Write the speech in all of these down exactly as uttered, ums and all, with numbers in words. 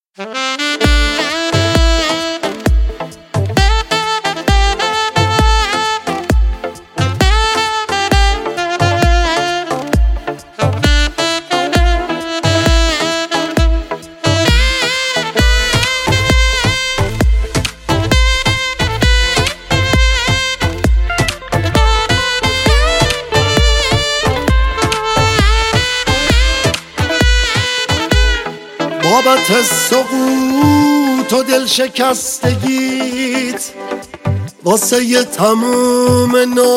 بابت سقوط و دل شکستگیت، واسه ی تموم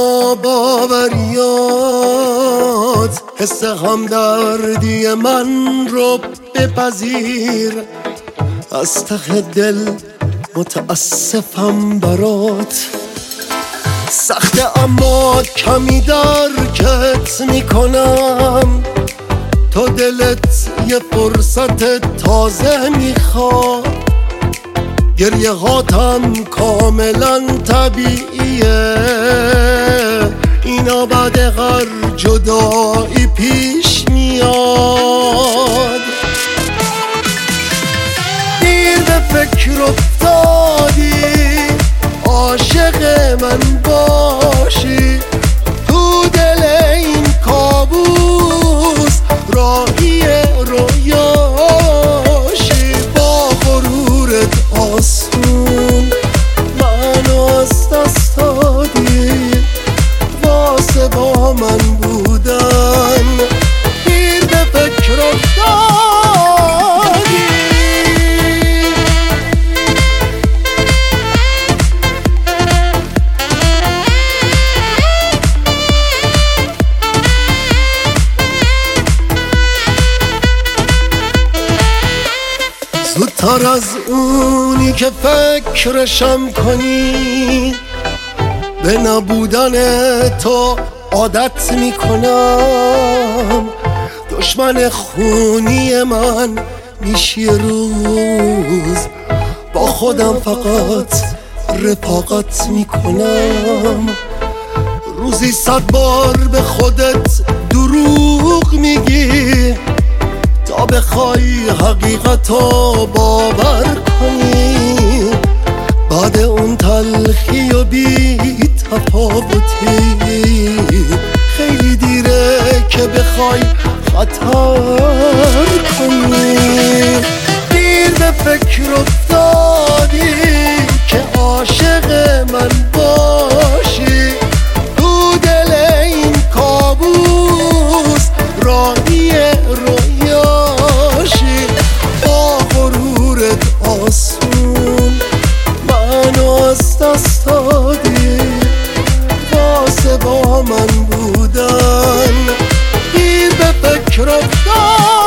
ناباوریات، حس همدردی من رو بپذیر. از ته دل متاسفم برات، سخته اما کمی درکت میکنم. تو دلت یه فرصت تازه میخواد، گریه هاتم کاملا طبیعیه. اینا بعد هر جدایی پیش میاد. دیر به فکر افتادی عاشق من باشی، تو دل این کابوس راهی رویاشی. با غرورت آسون منو از دست دادی، واسه با من بودن دیر به فکر افتادی. زودتر از اونی که فکرشم کنی، به نبودن تو عادت میکنم. دشمن خونی من میشی روز، با خودم فقط رفاقت میکنم. روزی صد بار به خودت دروغ میگی، تا بخوای حقیقتو باور کنی. بعد اون تلخی و بی تفاوتی، خیلی دیره که بخوای خطر کنی. دیر به فکر افتادی که عاشق من باشی، تو دل این کابوس راهی رویاشی. با غرورت آسون منو از دست دادی، واسه با من بودن دیر به فکر افتادی.